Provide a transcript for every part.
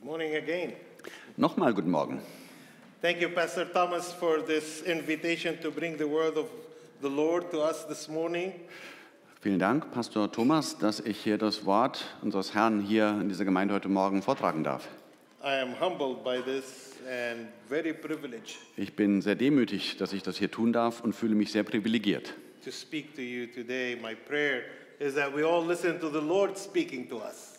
Morning again. Nochmal guten Morgen. Thank you, Pastor Thomas, for this invitation to bring the word of the Lord to us this morning. Vielen Dank, Pastor Thomas, dass ich hier das Wort unseres Herrn hier in dieser Gemeinde heute Morgen vortragen darf. I am humbled by this and very privileged Ich bin sehr demütig, dass ich das hier tun darf und fühle mich sehr privilegiert. to speak to you today. My prayer is that we all listen to the Lord speaking to us.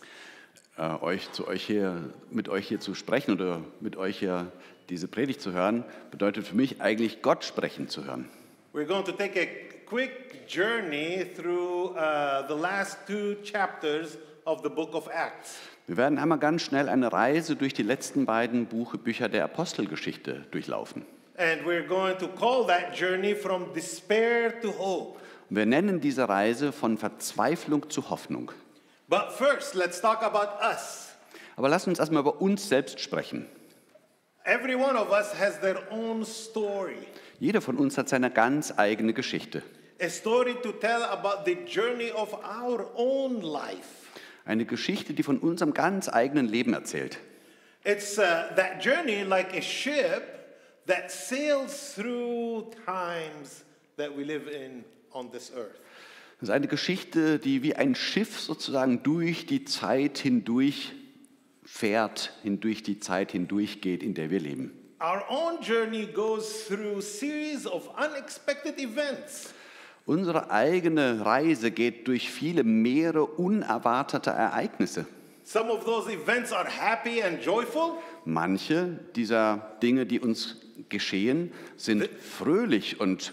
Mit euch hier zu sprechen oder mit euch hier diese Predigt zu hören, bedeutet für mich eigentlich Gott sprechen zu hören. We're going to take a quick journey through the last two chapters of the book of Acts. Wir werden einmal ganz schnell eine Reise durch die letzten beiden Bücher der Apostelgeschichte durchlaufen. And we're going to call that journey from despair to hope. Und wir nennen diese Reise von Verzweiflung zu Hoffnung. But first, let's talk about us. Aber lasst uns erstmal über uns selbst sprechen. Every one of us has their own story. Jeder von uns hat seine ganz eigene Geschichte. A story to tell about the journey of our own life. Eine Geschichte, die von unserem ganz eigenen Leben erzählt. It's that journey like a ship that sails through times that we live in on this earth. Das ist eine Geschichte, die wie ein Schiff sozusagen durch die Zeit hindurch fährt, durch die Zeit hindurchgeht, in der wir leben. Our own journey goes through series of unexpected events. Unsere eigene Reise geht durch viele Meere unerwarteter Ereignisse. Some of those events are happy and joyful. Manche dieser Dinge, die uns geschehen, sind fröhlich und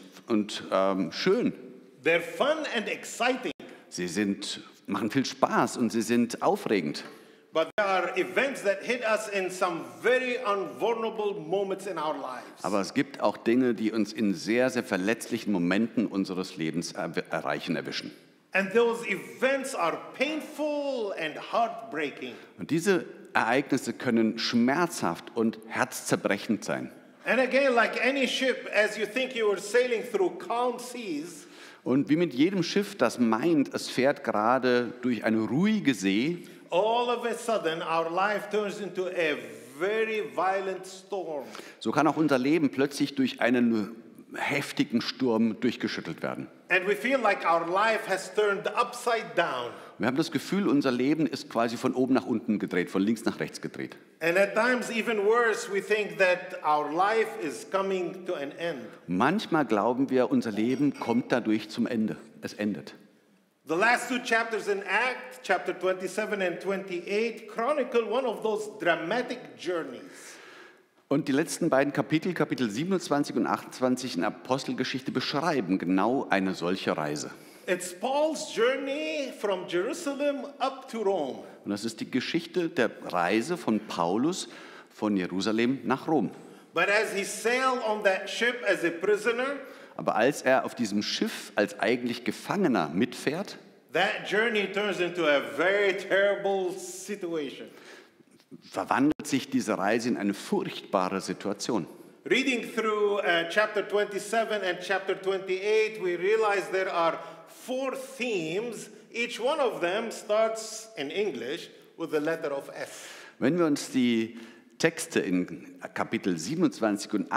schön. They're fun and exciting. Sie machen viel Spaß und sie sind aufregend. But there are events that hit us in some very vulnerable moments in our lives. Aber es gibt auch Dinge, die uns in sehr, sehr verletzlichen Momenten unseres Lebens erwischen. And those events are painful and heartbreaking. Und diese Ereignisse können schmerzhaft und herzzerbrechend sein. And again, like any ship, as you think you are sailing through calm seas, Und wie mit jedem Schiff, das meint, es fährt gerade durch eine ruhige See, all of a sudden our life turns into a very violent storm. so kann auch unser Leben plötzlich durch einen heftigen Sturm durchgeschüttelt werden. And we feel like our life has turned upside down. Wir haben das Gefühl, unser Leben ist quasi von oben nach unten gedreht, von links nach rechts gedreht. And at times, even worse, we think that our life is coming to an end. Manchmal glauben wir, unser Leben kommt dadurch zum Ende. Es endet. The last two chapters in Acts, chapter 27 and 28, chronicle one of those dramatic journeys. Und die letzten beiden Kapitel, Kapitel 27 und 28 in Apostelgeschichte, beschreiben genau eine solche Reise. It's Paul's journey from Jerusalem up to Rome. Und das ist die Geschichte der Reise von Paulus von Jerusalem nach Rom. But as he sailed on that ship as a prisoner, Aber als er auf diesem Schiff als eigentlich Gefangener mitfährt, that journey turns into a very terrible situation. verwandelt sich diese Reise in eine furchtbare Situation. Reading through chapter 27 and chapter 28, we realize there are 4 themes. Each one of them starts in English with the letter of S. Wenn wir uns die Texte in Kapitel 27 und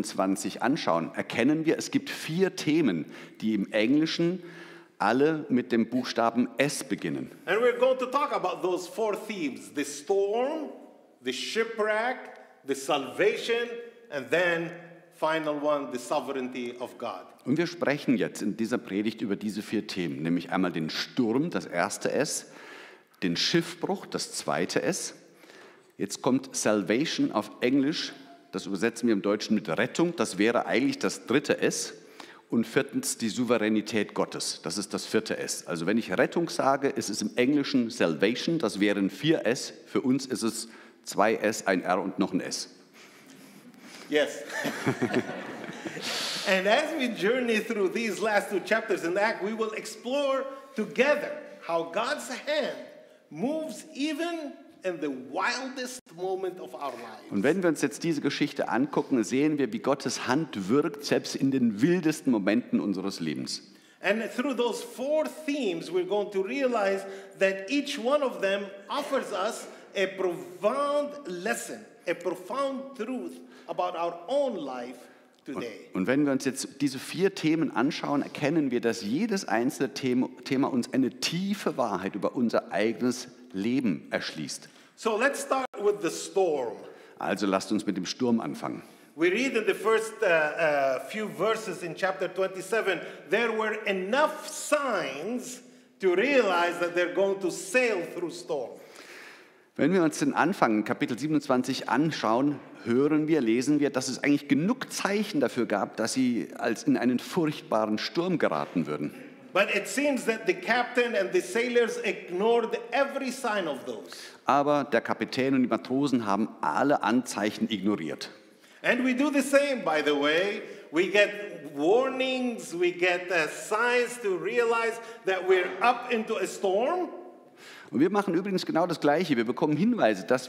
28 anschauen, erkennen wir, es gibt 4 Themen, die im Englischen alle mit dem Buchstaben S beginnen. And we're going to talk about those 4 themes: the storm, the shipwreck, the salvation, and then final one, the sovereignty of God. Und wir sprechen jetzt in dieser Predigt über diese 4 Themen, nämlich einmal den Sturm, das erste S, den Schiffbruch, das zweite S. Jetzt kommt Salvation auf Englisch, das übersetzen wir im Deutschen mit Rettung, das wäre eigentlich das dritte S. Und viertens die Souveränität Gottes, das ist das vierte S. Also wenn ich Rettung sage, ist es im Englischen Salvation, das wären 4 S. Für uns ist es 2 S, ein R und noch ein S. Yes. And as we journey through these last 2 chapters in Acts, we will explore together how God's hand moves even in the wildest moment of our lives. Und wenn wir uns jetzt diese Geschichte angucken, sehen wir, wie Gottes Hand wirkt, selbst in den wildesten Momenten unseres Lebens. And through those 4 themes, we're going to realize that each one of them offers us a profound lesson, a profound truth about our own life today. Und wenn wir uns jetzt diese 4 Themen anschauen, erkennen wir, dass jedes einzelne Thema uns eine tiefe Wahrheit über unser eigenes Leben erschließt. So let's start with the storm. Also lasst uns mit dem Sturm anfangen. We read in the first few verses in chapter 27, there were enough signs to realize that they're going to sail through storm. Wenn wir uns den Anfang, Kapitel 27 anschauen, lesen wir, dass es eigentlich genug Zeichen dafür gab, dass sie als in einen furchtbaren Sturm geraten würden. But it seems that the captain and the sailors ignored every sign of those. Aber der Kapitän und die Matrosen haben alle Anzeichen ignoriert. And we do the same, by the way. We get warnings, we get signs to realize that we're up into a storm. Und wir machen übrigens genau das Gleiche. Wir bekommen Hinweise, dass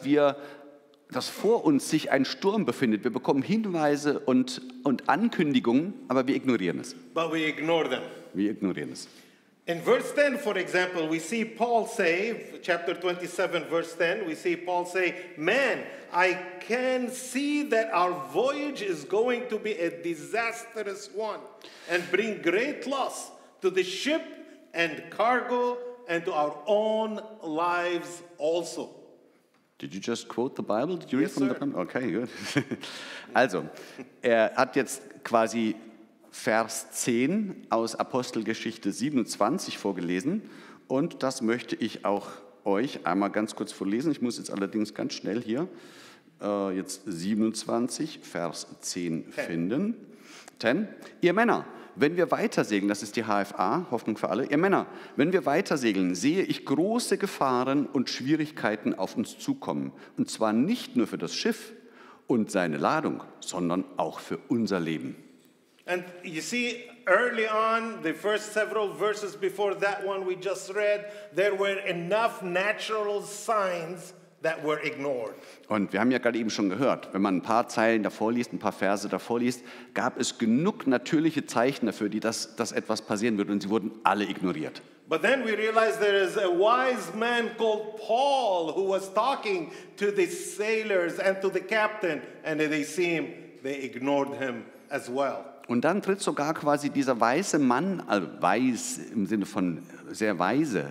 vor uns sich ein Sturm befindet. Wir bekommen Hinweise und Ankündigungen, aber wir ignorieren es. But we ignore them. Wir ignorieren es. In verse 10, for example, we see Paul say, chapter 27, verse 10, we see Paul say, "Man, I can see that our voyage is going to be a disastrous one and bring great loss to the ship and cargo and to our own lives also." Did you just quote the Bible? Did you read Yes, from the sir. Bible? Okay, good. Also, er hat jetzt quasi Vers 10 aus Apostelgeschichte 27 vorgelesen und das möchte ich auch euch einmal ganz kurz vorlesen. Ich muss jetzt allerdings ganz schnell hier jetzt 27, Vers 10 finden. 10. Ihr Männer, wenn wir weitersegeln, das ist die HFA, Hoffnung für alle, ihr Männer, wenn wir weitersegeln, sehe ich große Gefahren und Schwierigkeiten auf uns zukommen. Und zwar nicht nur für das Schiff und seine Ladung, sondern auch für unser Leben. And you see, early on, the first several verses before that one we just read, there were enough natural signs that were ignored. Und wir haben ja gerade eben schon gehört, wenn man ein paar Zeilen davor liest, ein paar Verse davor liest, gab es genug natürliche Zeichen dafür, dass etwas passieren würde und sie wurden alle ignoriert. But then we realized there is a wise man called Paul who was talking to the sailors and to the captain, and they ignored him as well. Und dann tritt sogar quasi dieser weiße Mann, also weiß im Sinne von sehr weise,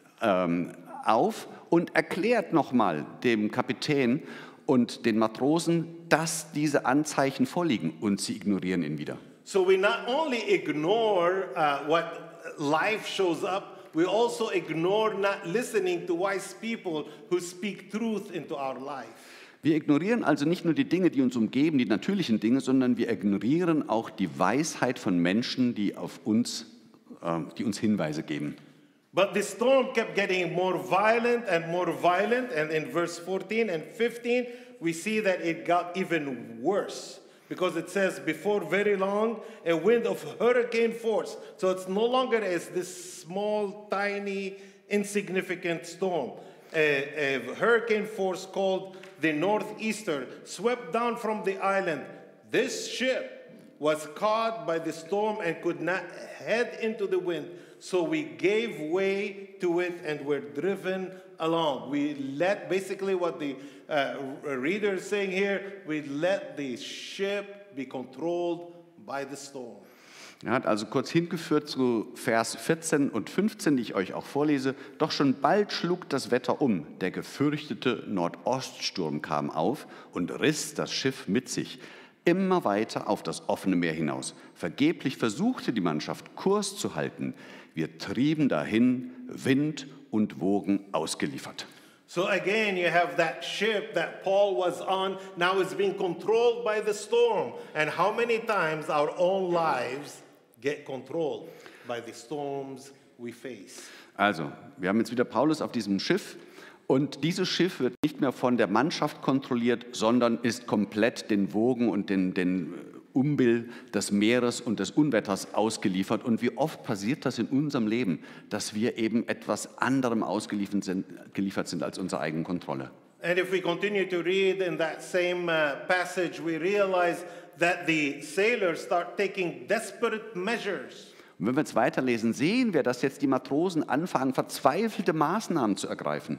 auf und erklärt nochmal dem Kapitän und den Matrosen, dass diese Anzeichen vorliegen und sie ignorieren ihn wieder. So we not only ignore what life shows up, we also ignore not listening to wise people who speak truth into our life. Wir ignorieren also nicht nur die Dinge, die uns umgeben, die natürlichen Dinge, sondern wir ignorieren auch die Weisheit von Menschen, die uns Hinweise geben. But the storm kept getting more violent, and in verse 14 and 15, we see that it got even worse. Because it says, before very long, a wind of hurricane force. So it's no longer as this small, tiny, insignificant storm. A hurricane force called the Northeaster swept down from the island. This ship was caught by the storm and could not head into the wind. So we gave way to it and were driven along. We let, basically what the reader is saying here, we let the ship be controlled by the storm. Er hat also kurz hingeführt zu Vers 14 und 15, die ich euch auch vorlese. Doch schon bald schlug das Wetter um. Der gefürchtete Nordoststurm kam auf und riss das Schiff mit sich immer weiter auf das offene Meer hinaus. Vergeblich versuchte die Mannschaft, Kurs zu halten. Wir trieben dahin, Wind und Wogen ausgeliefert. So again, you have that ship that Paul was on, now is being controlled by the storm. And how many times our own lives get controlled by the storms we face? Also, wir haben jetzt wieder Paulus auf diesem Schiff und dieses Schiff wird nicht mehr von der Mannschaft kontrolliert, sondern ist komplett den Wogen und den Umbild des Meeres und des Unwetters ausgeliefert. Und wie oft passiert das in unserem Leben, dass wir eben etwas anderem geliefert sind als unsere eigene Kontrolle? And if we continue to read in that same passage, we realize that the sailors start taking desperate measures Und wenn wir jetzt weiterlesen, sehen wir, dass jetzt die Matrosen anfangen, verzweifelte Maßnahmen zu ergreifen.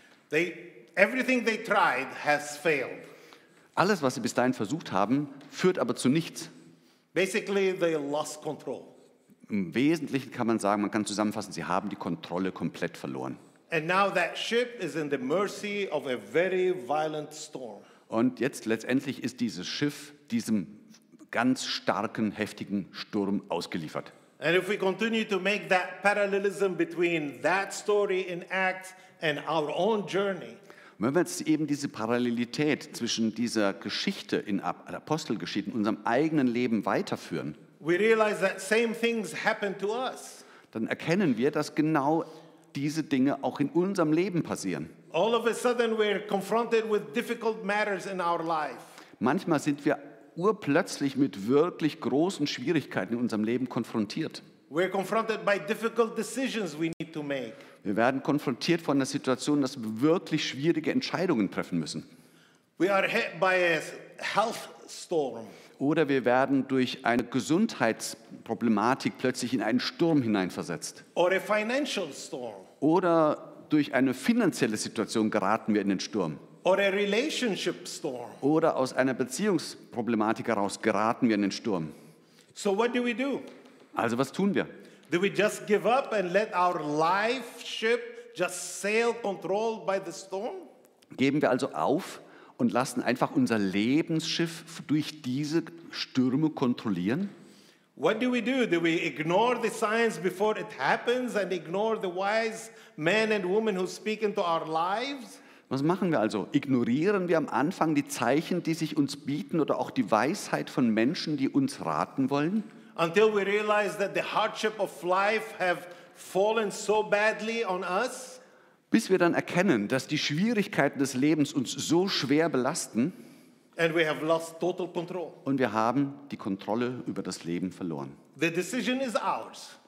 Everything they tried has failed. Alles, was sie bis dahin versucht haben, führt aber zu nichts. Basically, they lost control. Im Wesentlichen kann man sagen, man kann zusammenfassen, sie haben die Kontrolle komplett verloren. And now that ship is in the mercy of a very violent storm. Und jetzt letztendlich ist dieses Schiff diesem ganz starken, heftigen Sturm ausgeliefert. And if we continue to make that parallelism between that story in Acts and our own journey, Und wenn wir jetzt eben diese Parallelität zwischen dieser Geschichte in Apostelgeschichte, in unserem eigenen Leben weiterführen, we realize that same things happen to us. dann erkennen wir, dass genau diese Dinge auch in unserem Leben passieren. All of a sudden, we're confronted with difficult matters in our life. Manchmal sind wir urplötzlich mit wirklich großen Schwierigkeiten in unserem Leben konfrontiert. We're confronted by difficult decisions we need to make. Wir werden konfrontiert von der Situation, dass wir wirklich schwierige Entscheidungen treffen müssen. We are hit by a health storm. Oder wir werden durch eine Gesundheitsproblematik plötzlich in einen Sturm hineinversetzt. Or a financial storm. Oder durch eine finanzielle Situation geraten wir in den Sturm. Or a relationship storm. Oder aus einer Beziehungsproblematik heraus geraten wir in den Sturm. So what do? Also was tun wir? Do we just give up and let our life ship just sail controlled by the storm? Geben wir also auf und lassen einfach unser Lebensschiff durch diese Stürme kontrollieren? What do? Do we ignore the signs before it happens and ignore the wise men and women who speak into our lives? Was machen wir also? Ignorieren wir am Anfang die Zeichen, die sich uns bieten oder auch die Weisheit von Menschen, die uns raten wollen? Until we realize that the hardship of life have fallen so badly on us? Bis wir dann erkennen, dass die Schwierigkeiten des Lebens uns so schwer belasten And we have lost total control. und wir haben die Kontrolle über das Leben verloren. The decision is ours.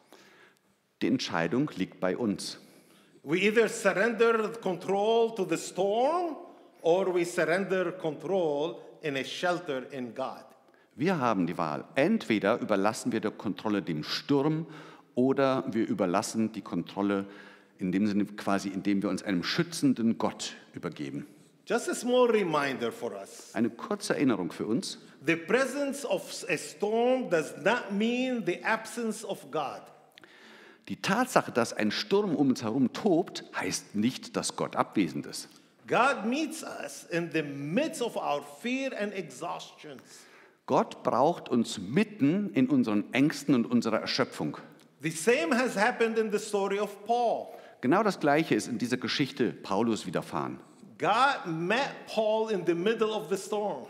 Die Entscheidung liegt bei uns. We either surrender control to the storm or we surrender control in a shelter in God. Wir haben die Wahl. Entweder überlassen wir die Kontrolle dem Sturm oder wir überlassen die Kontrolle in dem Sinne quasi, indem wir uns einem schützenden Gott übergeben. Just a small reminder for us. Eine kurze Erinnerung für uns. The presence of a storm does not mean the absence of God. Die Tatsache, dass ein Sturm um uns herum tobt, heißt nicht, dass Gott abwesend ist. God meets us in the midst of our fear and exhaustions. Gott braucht uns mitten in unseren Ängsten und unserer Erschöpfung. The same has happened in the story of Paul. Genau das Gleiche ist in dieser Geschichte Paulus widerfahren. God met Paul in the middle of the storm.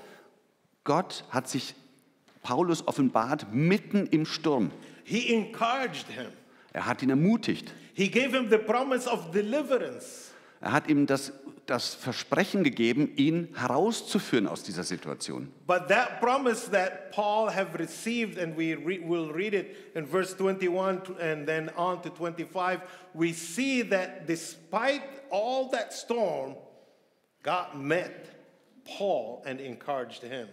Gott hat sich Paulus offenbart mitten im Sturm. He encouraged him. Er hat ihn ermutigt. He gave him the promise of deliverance. Er hat ihm das Versprechen gegeben, ihn herauszuführen aus dieser Situation. But that promise that Paul have received, and will read it in verse 21 and then on to 25, we see that despite all that storm, God met Paul and encouraged him.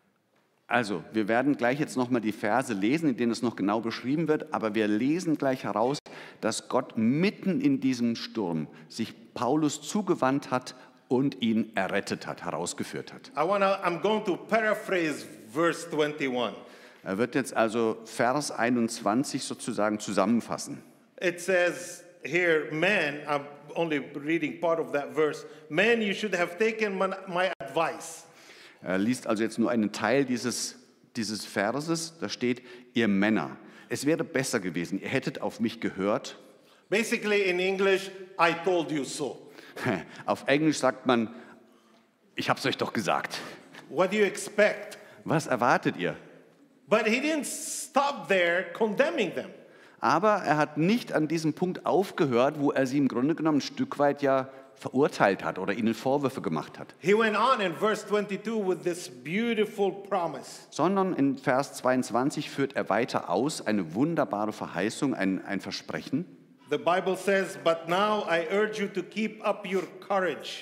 Also, wir werden gleich jetzt nochmal die Verse lesen, in denen es noch genau beschrieben wird, aber wir lesen gleich heraus, dass Gott mitten in diesem Sturm sich Paulus zugewandt hat und ihn errettet hat, herausgeführt hat. I'm going to paraphrase verse 21. Er wird jetzt also Vers 21 sozusagen zusammenfassen. It says here, men, I'm only reading part of that verse, men, you should have taken my advice. Er liest also jetzt nur einen Teil dieses Verses, da steht, ihr Männer, es wäre besser gewesen, ihr hättet auf mich gehört. Basically in English, I told you so. Auf Englisch sagt man, ich hab's euch doch gesagt. What do you expect? Was erwartet ihr? But he didn't stop there condemning them. Aber er hat nicht an diesem Punkt aufgehört, wo er sie im Grunde genommen ein Stück weit ja verurteilt hat oder ihnen Vorwürfe gemacht hat. He went on in verse 22 with this beautiful promise. Sondern in Vers 22 führt er weiter aus, eine wunderbare Verheißung, ein Versprechen. The Bible says, but now I urge you to keep up your courage.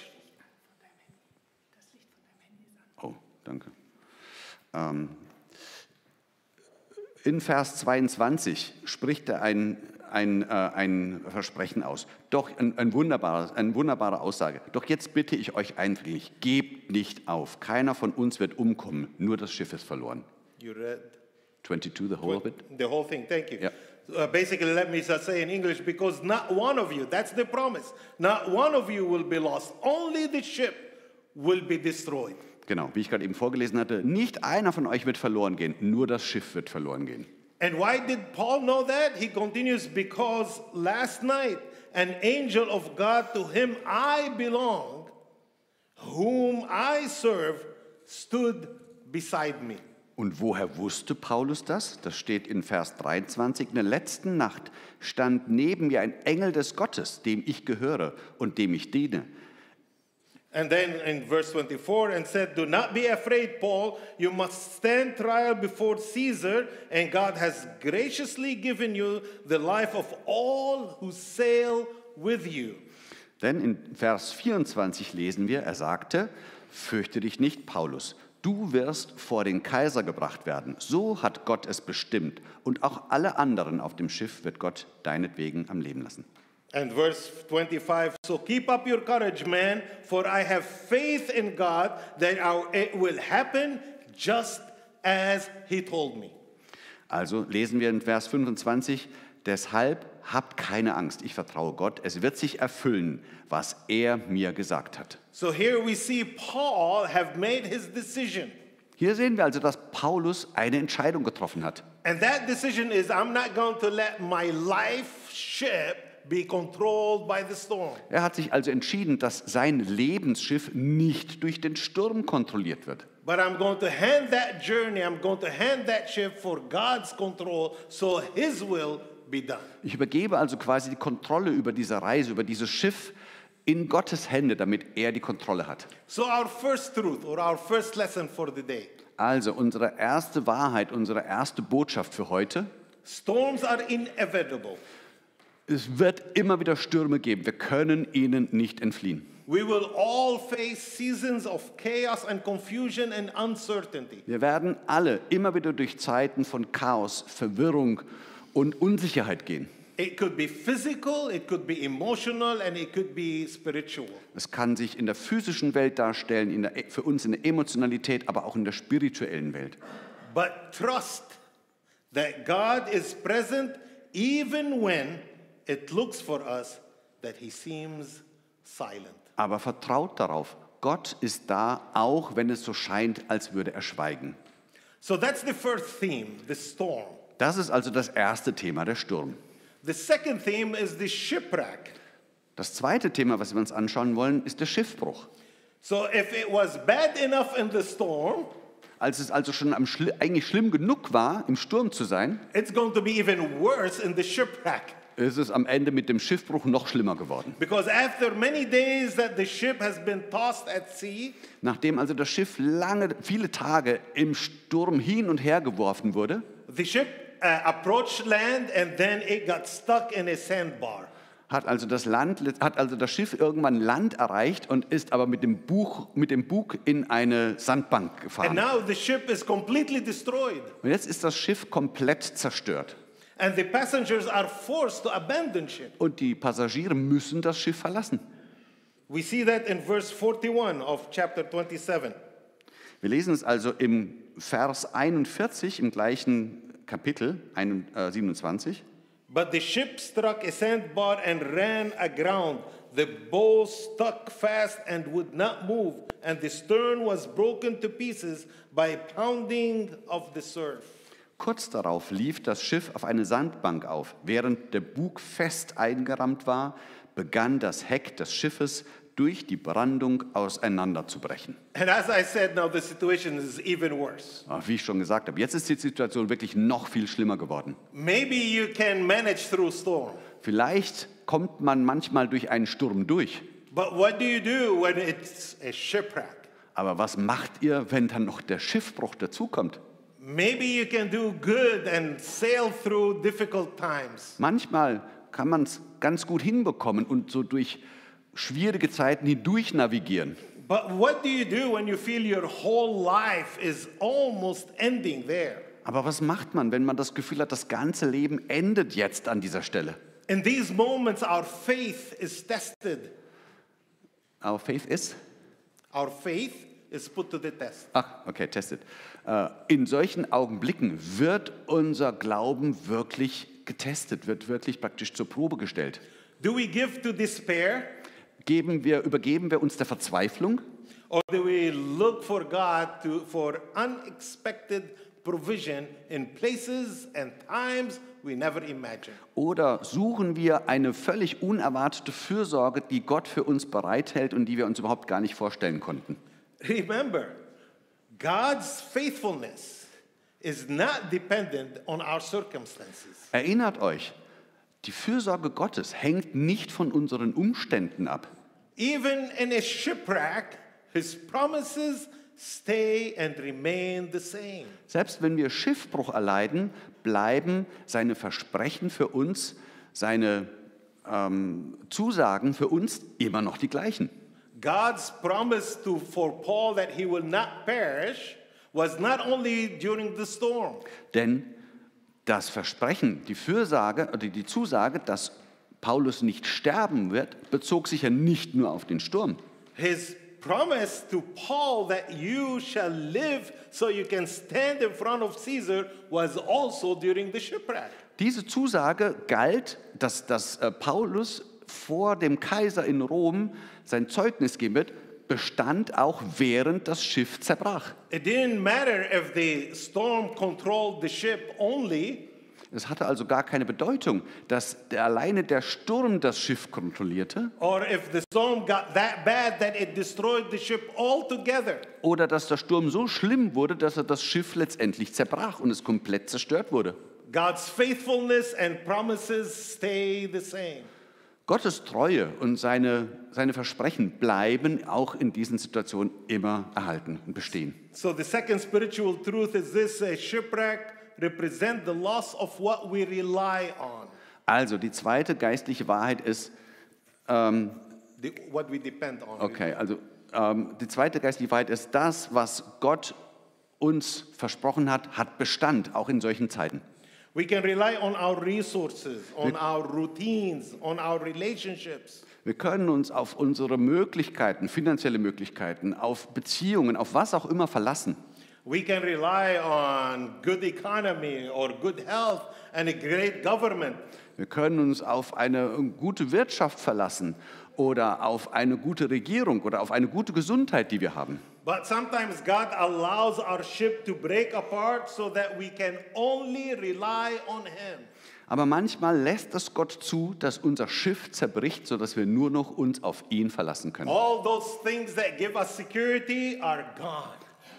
Oh, danke. In Vers 22 spricht er ein Versprechen aus. Doch eine wunderbare Aussage. Doch jetzt bitte ich euch eindringlich, gebt nicht auf. Keiner von uns wird umkommen, nur das Schiff ist verloren. You read 22, the whole of it? the whole thing. Thank you. Yeah. Basically, let me just say in English, because not one of you, that's the promise, not one of you will be lost. Only the ship will be destroyed. Genau, wie ich gerade eben vorgelesen hatte, nicht einer von euch wird verloren gehen, nur das Schiff wird verloren gehen. And why did Paul know that? He continues, because last night an angel of God to him I belong, whom I serve, stood beside me. Und woher wusste Paulus das? Das steht in Vers 23. In der letzten Nacht stand neben mir ein Engel des Gottes, dem ich gehöre und dem ich diene. And then in verse 24, and said, do not be afraid, Paul. You must stand trial before Caesar, and God has graciously given you the life of all who sail with you. Denn in Vers 24 lesen wir, er sagte, fürchte dich nicht, Paulus. Du wirst vor den Kaiser gebracht werden. So hat Gott es bestimmt. Und auch alle anderen auf dem Schiff wird Gott deinetwegen am Leben lassen. And verse 25, so keep up your courage, man, for I have faith in God that it will happen just as he told me. Also lesen wir in Vers 25, deshalb habt keine Angst, ich vertraue Gott, es wird sich erfüllen, was er mir gesagt hat. So here we see Paul have made his decision. Hier sehen wir also, dass Paulus eine Entscheidung getroffen hat. And that decision is, I'm not going to let my life ship be controlled by the storm. Er hat sich also entschieden, dass sein Lebensschiff nicht durch den Sturm kontrolliert wird. But I'm going to hand that journey, I'm going to hand that ship for God's control, so his will be done. Ich übergebe also quasi die Kontrolle über diese Reise, über dieses Schiff in Gottes Hände, damit er die Kontrolle hat. So our first truth or our first lesson for the day. Also unsere erste Wahrheit, unsere erste Botschaft für heute: Storms are inevitable. Es wird immer wieder Stürme geben. Wir können ihnen nicht entfliehen. We will all face seasons of chaos and confusion and uncertainty. Wir werden alle immer wieder durch Zeiten von Chaos, Verwirrung und Unsicherheit gehen. It could be physical, it could be emotional, and it could be spiritual. Es kann sich in der physischen Welt darstellen, für uns in der Emotionalität, aber auch in der spirituellen Welt. But trust that God is present even when it looks for us that he seems silent. Aber vertraut darauf, Gott ist da, auch wenn es so scheint, als würde er schweigen. So that's the first theme, the storm. Das ist also das erste Thema, der Sturm. The second theme is the shipwreck. Das zweite Thema, was wir uns anschauen wollen, ist der Schiffbruch. So if it was bad enough in the storm, Als es also schon eigentlich schlimm genug war, im Sturm zu sein, it's going to be even worse in the shipwreck. ist es am Ende mit dem Schiffbruch noch schlimmer geworden. Because after many days that the ship has been tossed at sea, Nachdem also das Schiff viele Tage im Sturm hin und her geworfen wurde, the ship approached land and then it got stuck in a sandbar. hat also das Schiff irgendwann Land erreicht und ist aber mit dem Bug in eine Sandbank And gefahren. now the ship is completely destroyed. Und jetzt ist das Schiff komplett zerstört. And the passengers are forced to abandon ship. Und die Passagiere müssen das Schiff verlassen. We see that in verse 41 of chapter 27. Wir lesen es also im Vers 41 im gleichen Kapitel 27. But the ship struck a sandbar and ran aground. The bow stuck fast and would not move, and the stern was broken to pieces by pounding of the surf. Kurz darauf lief das Schiff auf eine Sandbank auf. Während der Bug fest eingerammt war, begann das Heck des Schiffes durch die Brandung auseinanderzubrechen. And as I said, now the situation is even worse. Wie ich schon gesagt habe, jetzt ist die Situation wirklich noch viel schlimmer geworden. Maybe you can manage through storm. Vielleicht kommt man manchmal durch einen Sturm durch. But what do you do when it's a shipwreck? Aber was macht ihr, wenn dann noch der Schiffbruch dazukommt? Maybe you can do good and sail through difficult times. Manchmal kann man es ganz gut hinbekommen und so durch schwierige Zeiten hindurch navigieren. But what do you do when you feel your whole life is almost ending there? Aber was macht man, wenn man das Gefühl hat, das ganze Leben endet jetzt an dieser Stelle? In these moments, our faith is tested. Our faith is? Our faith is put to the test. Ach, okay, tested. In solchen Augenblicken wird unser Glauben wirklich getestet, wird wirklich praktisch zur Probe gestellt. Do we give to despair? Übergeben wir uns der Verzweiflung? Or do we look for God for unexpected provision in places and times we never imagined? Oder suchen wir eine völlig unerwartete Fürsorge, die Gott für uns bereithält und die wir uns überhaupt gar nicht vorstellen konnten? Remember, God's faithfulness is not dependent on our circumstances. Erinnert euch, die Fürsorge Gottes hängt nicht von unseren Umständen ab. Even in a shipwreck, His promises stay and remain the same. Selbst wenn wir Schiffbruch erleiden, bleiben seine Versprechen für uns, seine Zusagen für uns immer noch die gleichen. God's promise for Paul that he will not perish was not only during the storm. Denn das Versprechen, die Fürsorge oder die Zusage, dass Paulus nicht sterben wird, bezog sich ja nicht nur auf den Sturm. His promise to Paul that you shall live so you can stand in front of Caesar was also during the shipwreck. Diese Zusage galt, dass Paulus vor dem Kaiser in Rom sein Zeugnis geben wird, bestand auch während das Schiff zerbrach. It didn't matter if the storm controlled the ship only. Es hatte also gar keine Bedeutung, dass alleine der Sturm das Schiff kontrollierte. Or if the storm got that bad that it destroyed the ship altogether. Oder dass der Sturm so schlimm wurde, dass er das Schiff letztendlich zerbrach und es komplett zerstört wurde. God's faithfulness and promises stay the same. Gottes Treue und seine Versprechen bleiben auch in diesen Situationen immer erhalten und bestehen. So the second spiritual truth is this: a shipwreck represent the loss of what we rely on. Also die zweite geistliche Wahrheit ist, What we depend on. okay, also die zweite geistliche Wahrheit ist, das, was Gott uns versprochen hat, hat Bestand, auch in solchen Zeiten. We can rely on our resources, on our routines, on our relationships. Wir können uns auf unsere Möglichkeiten, finanzielle Möglichkeiten, auf Beziehungen, auf was auch immer verlassen. We can rely on good economy or good health and a great government. Wir können uns auf eine gute Wirtschaft verlassen oder auf eine gute Regierung oder auf eine gute Gesundheit, die wir haben. But sometimes God allows our ship to break apart so that we can only rely on Him. Aber manchmal lässt es Gott zu, dass unser Schiff zerbricht, sodass wir nur noch uns auf ihn verlassen können. All those things that give us security are gone.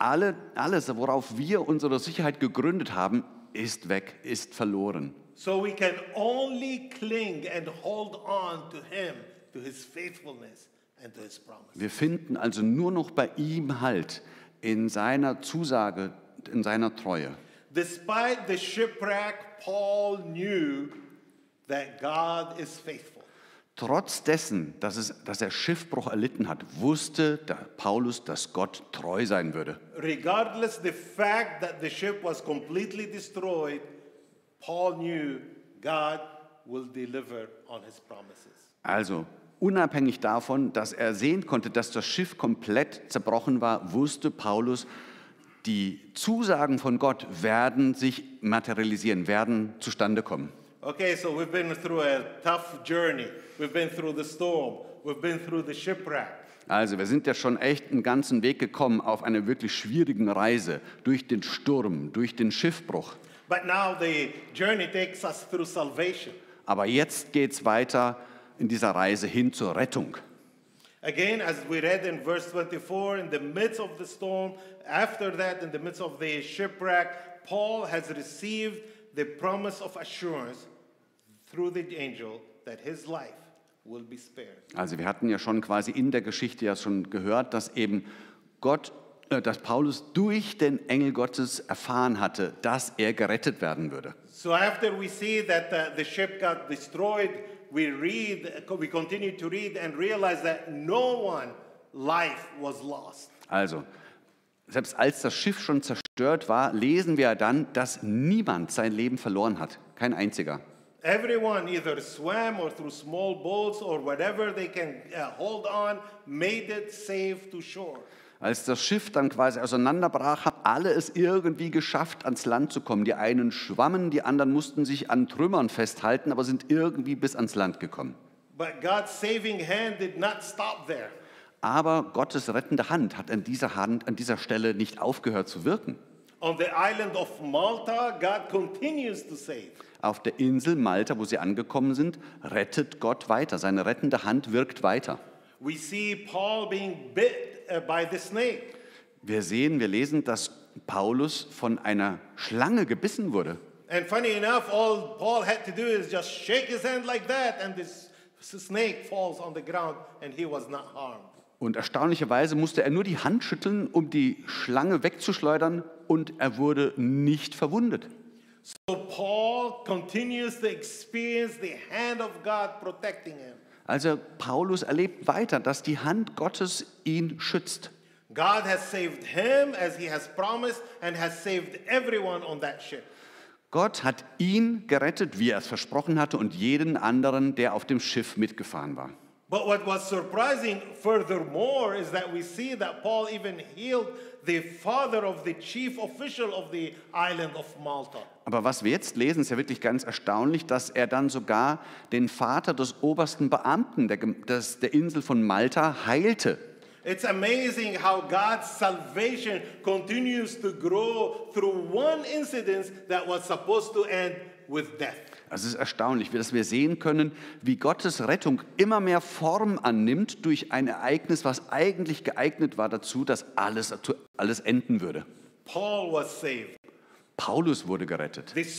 Alles, worauf wir unsere Sicherheit gegründet haben, ist weg, ist verloren. So we can only cling and hold on to Him, to His faithfulness and to His promise. Wir finden also nur noch bei ihm Halt, in seiner Zusage, in seiner Treue. Despite the shipwreck, Paul knew that God is faithful. Trotz dessen, dass er Schiffbruch erlitten hat, wusste Paulus, dass Gott treu sein würde. Regardless the fact that the ship was completely destroyed, Paul knew God will deliver on His promises. Also, unabhängig davon, dass er sehen konnte, dass das Schiff komplett zerbrochen war, wusste Paulus, die Zusagen von Gott werden sich materialisieren, werden zustande kommen. Okay, so we've been through a tough journey. We've been through the storm. We've been through the shipwreck. Also, wir sind ja schon echt einen ganzen Weg gekommen auf einer wirklich schwierigen Reise durch den Sturm, durch den Schiffbruch. But now the journey takes us through salvation. Aber jetzt geht's weiter in dieser Reise hin zur Rettung. Again, as we read in verse 24, in the midst of the storm, after that, in the midst of the shipwreck, Paul has received the promise of assurance through the angel that his life will be spared. Also wir hatten ja schon quasi in der Geschichte ja schon gehört, dass eben dass Paulus durch den Engel Gottes erfahren hatte, dass er gerettet werden würde. So after we see that the ship got destroyed, we continue to read and realize that no one life was lost. Also Selbst als das Schiff schon zerstört war, lesen wir dann, dass niemand sein Leben verloren hat. Kein einziger. Everyone either swam or through small boats or whatever they can hold on, made it safe to shore. Als das Schiff dann quasi auseinanderbrach, haben alle es irgendwie geschafft, ans Land zu kommen. Die einen schwammen, die anderen mussten sich an Trümmern festhalten, aber sind irgendwie bis ans Land gekommen. But God's saving hand did not stop there. Aber Gottes rettende Hand hat an dieser Stelle nicht aufgehört zu wirken. On the island of Malta, God continues to save. Auf der Insel Malta, wo sie angekommen sind, rettet Gott weiter. Seine rettende Hand wirkt weiter. We see Paul being bit by the snake. Wir lesen, dass Paulus von einer Schlange gebissen wurde. And funny enough, all Paul had to do is just shake his hand like that and this snake falls on the ground and he was not harmed. Und erstaunlicherweise musste er nur die Hand schütteln, um die Schlange wegzuschleudern, und er wurde nicht verwundet. So Paul continues to experience the hand of God protecting him. Also Paulus erlebt weiter, dass die Hand Gottes ihn schützt. God has saved him as he has promised and has saved everyone on that ship. Gott hat ihn gerettet, wie er es versprochen hatte, und jeden anderen, der auf dem Schiff mitgefahren war. But what was surprising furthermore is that we see that Paul even healed the father of the chief official of the island of Malta. Aber was wir jetzt lesen, ist ja wirklich ganz erstaunlich, dass er dann sogar den Vater des obersten Beamten der Insel von Malta heilte. It's amazing how God's salvation continues to grow through one incident that was supposed to end with death. Also es ist erstaunlich, dass wir sehen können, wie Gottes Rettung immer mehr Form annimmt durch ein Ereignis, was eigentlich geeignet war dazu, dass alles enden würde. Paul was saved. Paulus wurde gerettet. The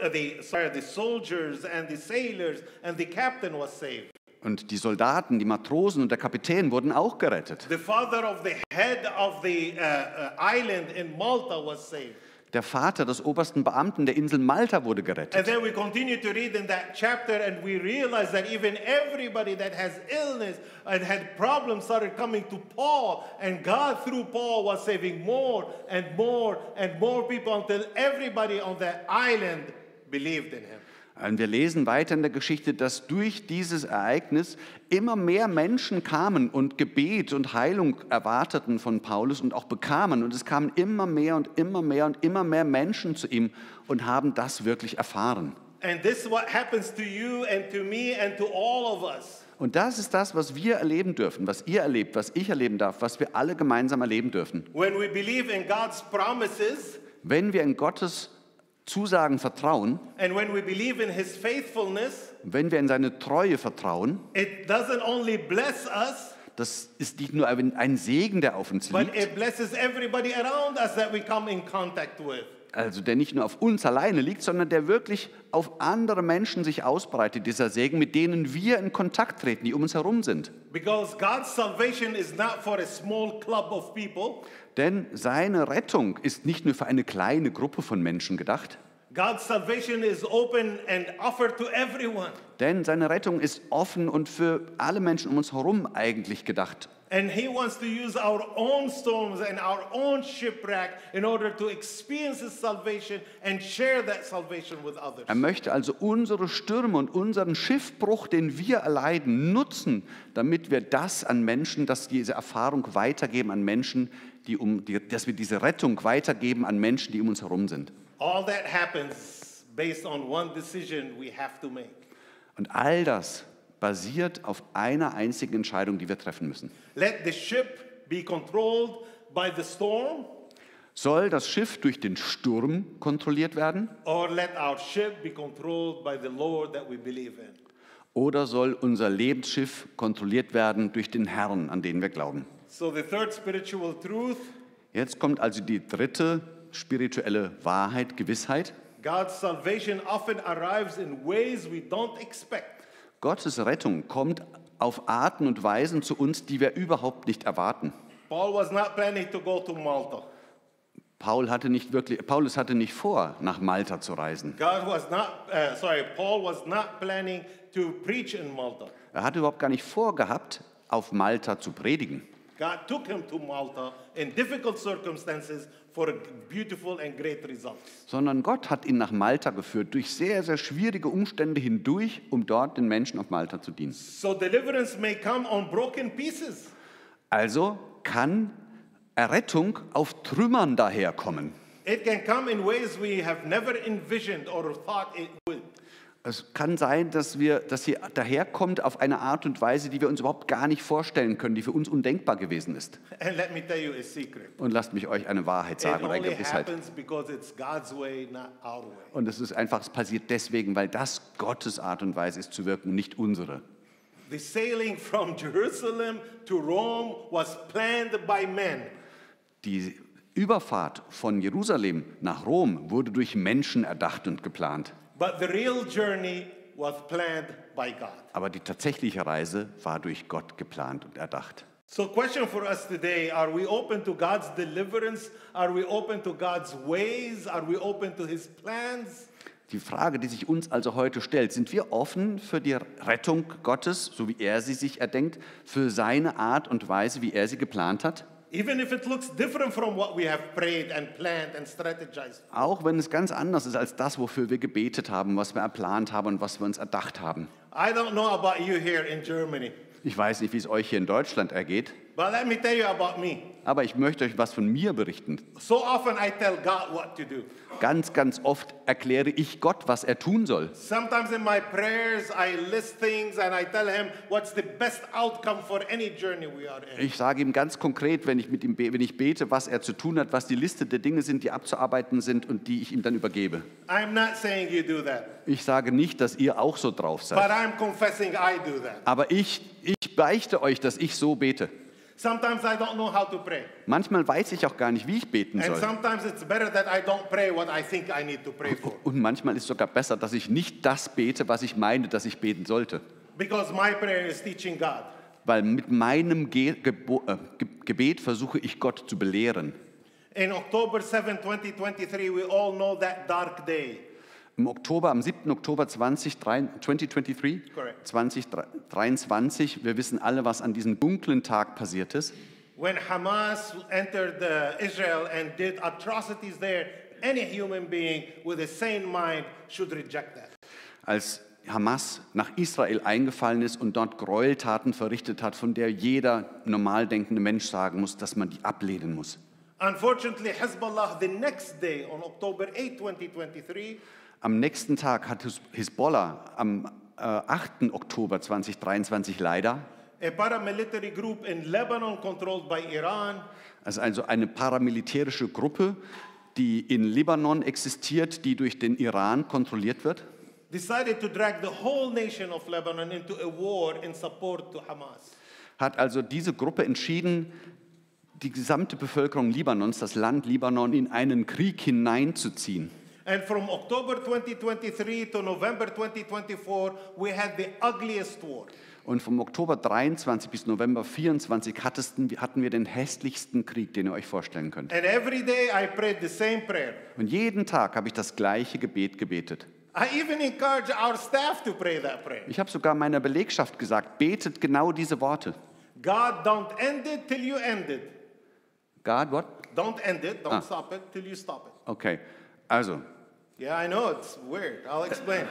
soldiers and the sailors and the captain was saved. Und die Soldaten, die Matrosen und der Kapitän wurden auch gerettet. The father of the head of the island in Malta was saved. Der Vater des obersten Beamten der Insel Malta wurde And gerettet. then we continue to read in that chapter and we realize that even everybody that has illness and had problems started coming to Paul, and God through Paul was saving more and more and more people until everybody on that island believed in him. Und wir lesen weiter in der Geschichte, dass durch dieses Ereignis immer mehr Menschen kamen und Gebet und Heilung erwarteten von Paulus und auch bekamen. Und es kamen immer mehr und immer mehr und immer mehr Menschen zu ihm und haben das wirklich erfahren. And this is what happens to you and to me and to all of us. Und das ist das, was wir erleben dürfen, was ihr erlebt, was ich erleben darf, was wir alle gemeinsam erleben dürfen. When we believe in God's promises, Wenn wir in Gottes Zusagen vertrauen, and when we believe in his faithfulness, wenn wir in seine Treue vertrauen, it doesn't only bless us, das ist nicht nur ein Segen, der auf uns but liegt, it blesses everybody around us that we come in contact with. also der nicht nur auf uns alleine liegt, sondern der wirklich auf andere Menschen sich ausbreitet, dieser Segen, mit denen wir in Kontakt treten, die um uns herum sind. Because God's salvation is not for a small club of people. Denn seine Rettung ist nicht nur für eine kleine Gruppe von Menschen gedacht, God's salvation is open and offered to everyone. denn seine Rettung ist offen und für alle Menschen um uns herum eigentlich gedacht. And he wants to use our own storms and our own shipwreck in order to experience his salvation and share that salvation with others. Er möchte also unsere Stürme und unseren Schiffbruch, den wir erleiden, nutzen, damit wir das an Menschen, dass diese Erfahrung weitergeben an Menschen, dass wir diese Rettung weitergeben an Menschen, die um uns herum sind. All that happens based on one decision we have to make. Und all das basiert auf einer einzigen Entscheidung, die wir treffen müssen. Let the ship be controlled by the storm, Soll das Schiff durch den Sturm kontrolliert werden? or let our ship be controlled by the Lord that we believe in. Oder soll unser Lebensschiff kontrolliert werden durch den Herrn, an den wir glauben? So the third spiritual truth, Jetzt kommt also die dritte spirituelle Wahrheit, Gewissheit. God's salvation often arrives in ways we don't expect. Gottes Rettung kommt auf Arten und Weisen zu uns, die wir überhaupt nicht erwarten. Paul was not planning to go to Malta. Paulus hatte nicht vor, nach Malta zu reisen. Paul was not planning to preach in Malta. Er hatte überhaupt gar nicht vorgehabt, auf Malta zu predigen. God took him to Malta in difficult circumstances for beautiful and great results. Sondern Gott hat ihn nach Malta geführt, durch sehr, sehr schwierige Umstände hindurch, um dort den Menschen auf Malta zu dienen. So deliverance may come on broken pieces. Also kann Errettung auf Trümmern daherkommen. It can come in ways we have never envisioned or thought it would. Es kann sein, dass sie daherkommt auf eine Art und Weise, die wir uns überhaupt gar nicht vorstellen können, die für uns undenkbar gewesen ist. And let me tell you a secret. Und lasst mich euch eine Wahrheit It sagen oder eine only Gewissheit. happens because it's God's way, not our way. Und es passiert deswegen, weil das Gottes Art und Weise ist zu wirken, nicht unsere. The sailing from Jerusalem to Rome was planned by men. Die Überfahrt von Jerusalem nach Rom wurde durch Menschen erdacht und geplant. But the real journey was planned by God. Aber die tatsächliche Reise war durch Gott geplant und erdacht. So question for us today, are we open to God's deliverance? Are we open to God's ways? Are we open to his plans? Die Frage, die sich uns also heute stellt, sind wir offen für die Rettung Gottes, so wie er sie sich erdenkt, für seine Art und Weise, wie er sie geplant hat? Even if it looks different from what we have prayed and planned and strategized. Auch wenn es ganz anders ist als das, wofür wir gebetet haben, was wir erplant haben und was wir uns erdacht haben. I don't know about you here in Germany, Ich weiß nicht, wie es euch hier in Deutschland ergeht, but let me tell you about me. aber ich möchte euch was von mir berichten. So often I tell God what to do. Ganz, ganz oft erkläre ich Gott, was er tun soll. Sometimes in my prayers I list things and I tell him what's the best outcome for any journey we are in. Ich sage ihm ganz konkret, wenn ich bete, was er zu tun hat, was die Liste der Dinge sind, die abzuarbeiten sind und die ich ihm dann übergebe. I'm not saying you do that, Ich sage nicht, dass ihr auch so drauf but seid. I'm confessing I do that. Aber ich beichte euch, dass ich so bete. Sometimes I don't know how to pray. Manchmal weiß ich auch gar nicht, wie ich beten And soll. sometimes it's better that I don't pray what I think I need to pray for. Und manchmal ist es sogar besser, dass ich nicht das bete, was ich meine, dass ich beten sollte. Because my prayer is teaching God. Weil mit meinem Gebet versuche ich Gott zu belehren. In October 7, 2023, we all know that dark day. Am 7. Oktober 2023, Correct. 2023, wir wissen alle, was an diesem dunklen Tag passiert ist. When Hamas entered Israel and did atrocities there, any human being with a sane mind should reject that. Als Hamas nach Israel eingefallen ist und dort Gräueltaten verrichtet hat, von der jeder normal denkende Mensch sagen muss, dass man die ablehnen muss. Unfortunately, Hezbollah, the next day, on October 8, 2023, Am nächsten Tag hat Hisbollah am 8. Oktober 2023 leider, a paramilitary group in Lebanon controlled by Iran, also eine paramilitärische Gruppe, die in Libanon existiert, die durch den Iran kontrolliert wird, decided to drag the whole nation of Lebanon into a war in support to Hamas. hat also diese Gruppe entschieden, die gesamte Bevölkerung Libanons, das Land Libanon, in einen Krieg hineinzuziehen. And from October 2023 to November 2024, we had the ugliest war. Und vom Oktober 23 bis November 24 hatten wir den hässlichsten Krieg, den ihr euch vorstellen könnt. And every day I prayed the same prayer. Und jeden Tag habe ich das gleiche Gebet gebetet. I even encourage our staff to pray that prayer. Ich habe sogar meiner Belegschaft gesagt, betet genau diese Worte. God, don't end it till you end it. God, what? Don't end it, don't stop it till you stop it. Okay, also, Yeah, I know, it's weird. I'll explain.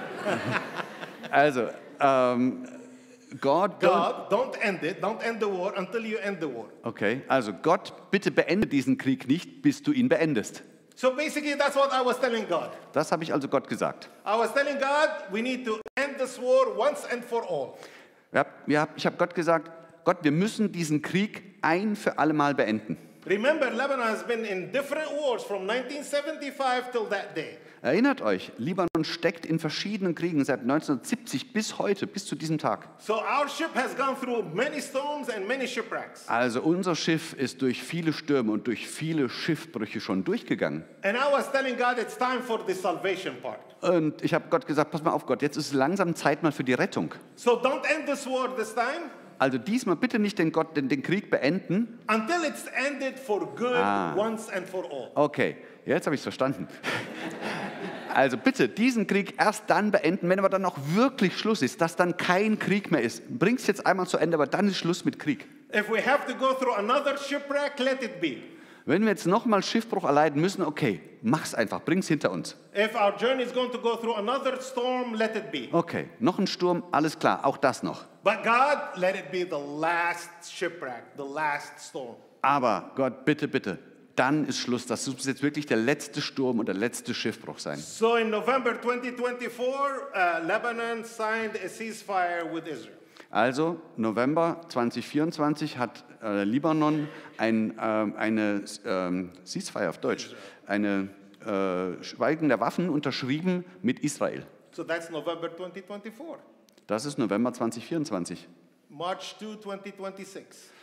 God, Don't end it, don't end the war until you end the war. okay, also Gott, bitte beende diesen Krieg nicht, bis du ihn beendest. So basically, that's what I was telling God. Das habe ich also Gott gesagt. I was telling God, we need to end this war once and for all. Ich habe Gott gesagt, Gott, wir müssen diesen Krieg ein für alle Mal beenden. Remember, Lebanon has been in different wars from 1975 till that day. Erinnert euch, Libanon steckt in verschiedenen Kriegen seit 1970 bis heute, bis zu diesem Tag. So our ship has gone through many storms and many shipwrecks. Also unser Schiff ist durch viele Stürme und durch viele Schiffbrüche schon durchgegangen. And I was telling God it's time for the salvation part. Und ich habe Gott gesagt, pass mal auf Gott, jetzt ist es langsam Zeit mal für die Rettung. So don't end this war this time Also diesmal bitte nicht den Krieg beenden. until it's ended for good once and for all. Okay, jetzt habe ich es verstanden. Also bitte diesen Krieg erst dann beenden, wenn aber dann auch wirklich Schluss ist, dass dann kein Krieg mehr ist. Bring es jetzt einmal zu Ende, aber dann ist Schluss mit Krieg. If we have to go through another shipwreck, let it be. Wenn wir jetzt nochmal Schiffbruch erleiden müssen, okay, mach's einfach, bring's hinter uns. If our journey is going to go through another storm, let it be. Okay, noch ein Sturm, alles klar, auch das noch. But God, let it be the last shipwreck, the last storm. Aber Gott, bitte, bitte, dann ist Schluss. Das muss jetzt wirklich der letzte Sturm und der letzte Schiffbruch sein. So in November 2024, Lebanon signed a ceasefire with Israel. Also November 2024 hat Libanon eine Ceasefire auf Deutsch, eine Schweigen der Waffen unterschrieben mit Israel. So that's November 2024. Das ist November 2024. March 2, 2026.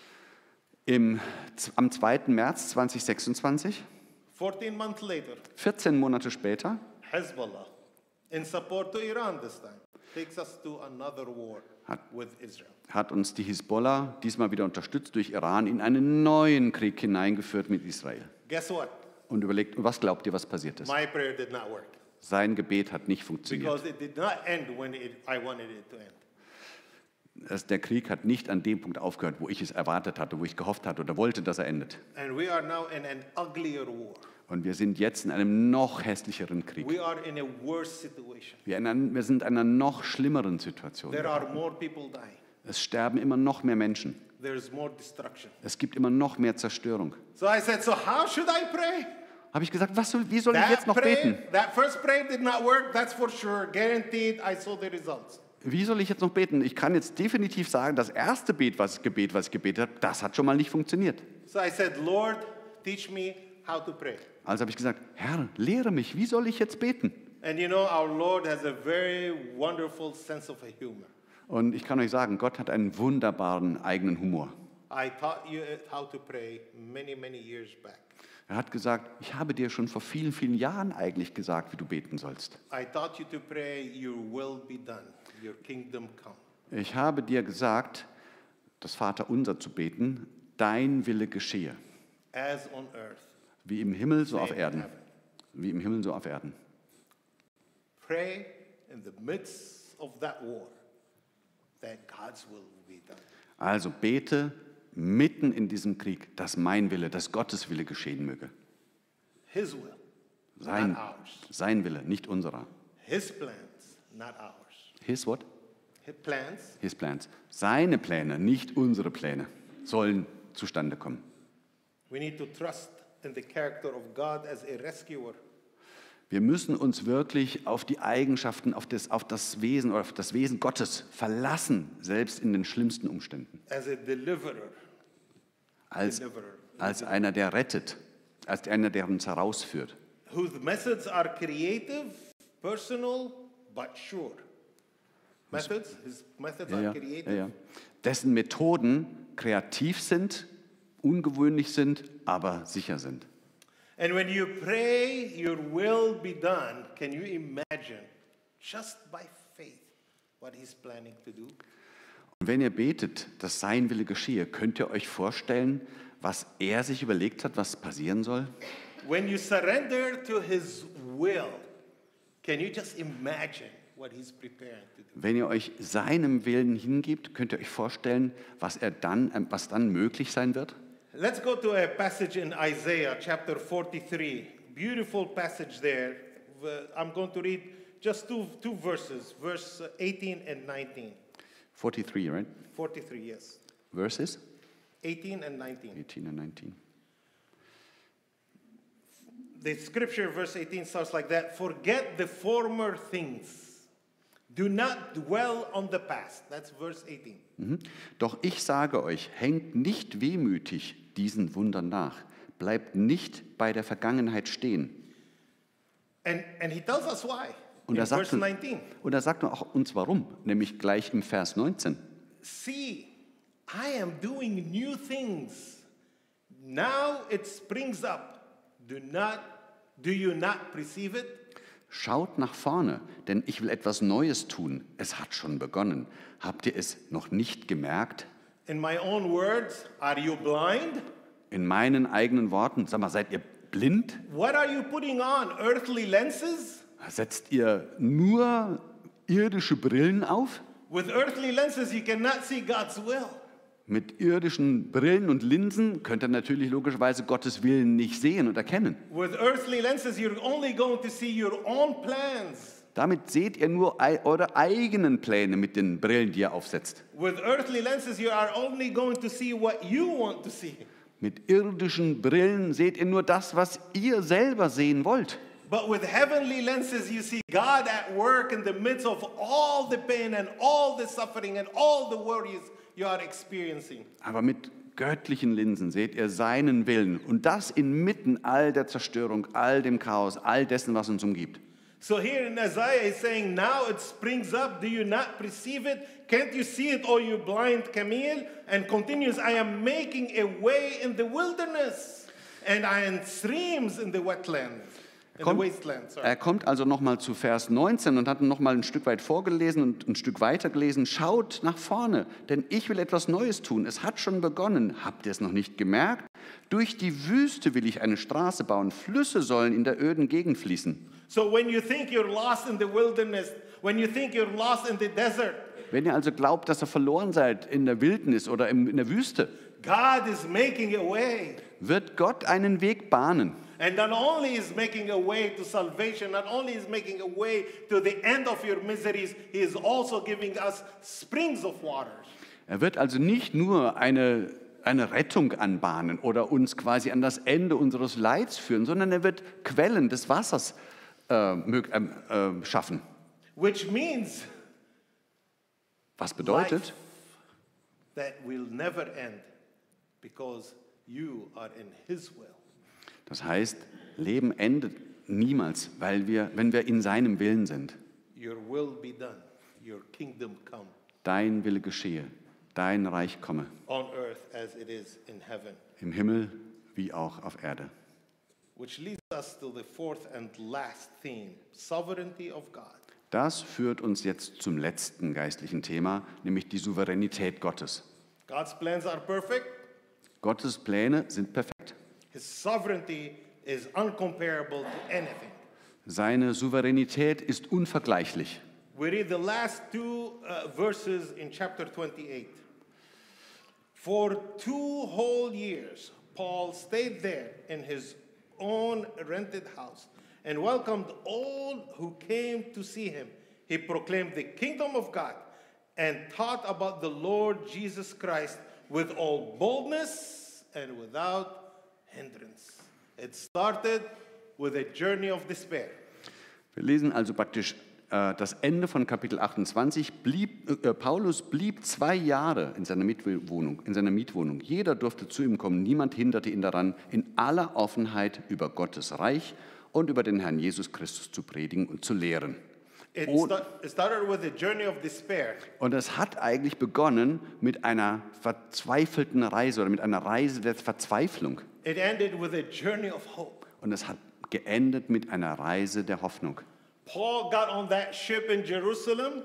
Am 2. März 2026, 14 months later, 14 Monate später, Hezbollah, in support to Iran this time, takes us to another war with Israel. hat uns die Hisbollah diesmal wieder unterstützt durch Iran in einen neuen Krieg hineingeführt mit Israel. Guess what? Und überlegt, was glaubt ihr, was passiert ist? My prayer did not work Sein Gebet hat nicht funktioniert. because it did not end when I wanted it to end. Der Krieg hat nicht an dem Punkt aufgehört, wo ich es erwartet hatte, wo ich gehofft hatte oder wollte, dass er endet. And we are now in an uglier war. Und wir sind jetzt in einem noch hässlicheren Krieg. We are in a worse situation. Wir sind in einer noch schlimmeren Situation. There are more people dying. Es sterben immer noch mehr Menschen. There is more destruction. Es gibt immer noch mehr Zerstörung. So I said, so how should I pray? Habe ich gesagt, wie soll ich jetzt noch beten? That first prayer did not work, that's for sure. Guaranteed, I saw the results. Wie soll ich jetzt noch beten? Ich kann jetzt definitiv sagen, das erste Gebet, was ich gebetet habe, das hat schon mal nicht funktioniert. So I said, Lord, teach me how to pray. Also habe ich gesagt, Herr, lehre mich, wie soll ich jetzt beten? And you know, our Lord has a very wonderful sense of humor. Und ich kann euch sagen, Gott hat einen wunderbaren eigenen Humor. I taught you how to pray many, many years back. Er hat gesagt, ich habe dir schon vor vielen, vielen Jahren eigentlich gesagt, wie du beten sollst. I taught you to pray, your will be done, your kingdom come. Ich habe dir gesagt, das Vaterunser zu beten, dein Wille geschehe. As on earth. Wie im Himmel, so so auf in Erden. heaven. Wie im Himmel, so auf Erden. Pray in the midst of that war, that God's will be done. Also bete mitten in diesem Krieg, dass mein Wille, dass Gottes Wille geschehen möge. His will, Sein, not ours. sein Wille, nicht unserer. His plans, not ours. His what? His plans, His plans. Seine Pläne, nicht unsere Pläne, sollen zustande kommen. we need to trust in the character of God as a rescuer. Wir müssen uns wirklich auf die Eigenschaften, auf das Wesen oder auf das Wesen Gottes verlassen, selbst in den schlimmsten Umständen. As a deliverer. Als einer, der rettet, als einer, der uns herausführt. Whose methods are creative, personal, but sure. His methods are creative. Dessen Methoden kreativ sind, ungewöhnlich sind, aber sicher sind. And when you pray, your will be done, can you imagine, just by faith, what he's planning to do? Und wenn ihr betet, dass sein Wille geschehe, könnt ihr euch vorstellen, was er sich überlegt hat, was passieren soll? When you surrender to his will, can you just imagine what he's preparing to do? Wenn ihr euch seinem Willen hingibt, könnt ihr euch vorstellen, was dann möglich sein wird? Let's go to a passage in Isaiah chapter 43. Beautiful passage there. I'm going to read just two verses, verse 18 and 19. 43, right? 43, yes. Verses? 18 and 19. 18 and 19. The scripture, verse 18, starts like that. Forget the former things. Do not dwell on the past. That's verse 18. Doch ich sage euch, hängt nicht wehmütig diesen Wundern nach. Bleibt nicht bei der Vergangenheit stehen. And he tells us why. Und In er sagt, verse 19. und er sagt auch uns warum, nämlich gleich im Vers 19. See, I am doing new things. Now it springs up. Do you not perceive it? Schaut nach vorne, denn ich will etwas Neues tun. Es hat schon begonnen. Habt ihr es noch nicht gemerkt? In my own words, are you blind? In meinen eigenen Worten, sag mal, seid ihr blind? What are you putting on? Earthly lenses? Setzt ihr nur irdische Brillen auf? With earthly lenses, you cannot see God's will. Mit irdischen Brillen und Linsen könnt ihr natürlich logischerweise Gottes Willen nicht sehen und erkennen. With earthly lenses, you're only going to see your own plans. Damit seht ihr nur eure eigenen Pläne mit den Brillen, die ihr aufsetzt. With earthly lenses, you are only going to see what you want to see. Mit irdischen Brillen seht ihr nur das, was ihr selber sehen wollt. But with heavenly lenses, you see God at work in the midst of all the pain and all the suffering and all the worries you are experiencing. Aber mit göttlichen Linsen seht ihr seinen Willen und das inmitten all der Zerstörung, all dem Chaos, all dessen, was uns umgibt. So here in Isaiah is saying, now it springs up, do you not perceive it? Can't you see it, O you blind camel? And continues, I am making a way in the wilderness and I am streams in the wetlands. Er kommt also nochmal zu Vers 19 und hat nochmal ein Stück weit vorgelesen und ein Stück weiter gelesen. Schaut nach vorne, denn ich will etwas Neues tun. Es hat schon begonnen. Habt ihr es noch nicht gemerkt? Durch die Wüste will ich eine Straße bauen. Flüsse sollen in der öden Gegend fließen. So when you think you're lost in the wilderness, when you think you're lost in the desert, wenn ihr also glaubt, dass ihr verloren seid in der Wildnis oder in der Wüste, God is making a way. Wird Gott einen Weg bahnen. And not only is making a way to salvation, not only is making a way to the end of your miseries, he is also giving us springs of waters. Er wird also nicht nur eine Rettung anbahnen oder uns quasi an das Ende unseres Leids führen, sondern er wird Quellen des Wassers schaffen. Which means was bedeutet, life that will never end because you are in his will. Das heißt, Leben endet niemals, wenn wir in seinem Willen sind. Your will be done, your kingdom come. Dein Wille geschehe, dein Reich komme. On earth as it is in heaven. Im Himmel wie auch auf Erde. Which leads us to the fourth and last theme, sovereignty of God. Das führt uns jetzt zum letzten geistlichen Thema, nämlich die Souveränität Gottes. God's plans are perfect. Gottes Pläne sind perfekt. His sovereignty is uncomparable to anything. Seine Souveränität ist unvergleichlich. We read the last two verses in chapter 28. For 2 whole years, Paul stayed there in his own rented house and welcomed all who came to see him. He proclaimed the kingdom of God and taught about the Lord Jesus Christ with all boldness and without hindrance. It started with a journey of despair. Wir lesen also praktisch das Ende von Kapitel 28. Paulus blieb 2 Jahre in seiner Mietwohnung. Jeder durfte zu ihm kommen, niemand hinderte ihn daran, in aller Offenheit über Gottes Reich und über den Herrn Jesus Christus zu predigen und zu lehren. It started with a journey of despair. Und es hat eigentlich begonnen mit einer verzweifelten Reise oder mit einer Reise der Verzweiflung. It ended with a journey of hope. Und es hat geendet mit einer Reise der Hoffnung. Paul got on that ship in Jerusalem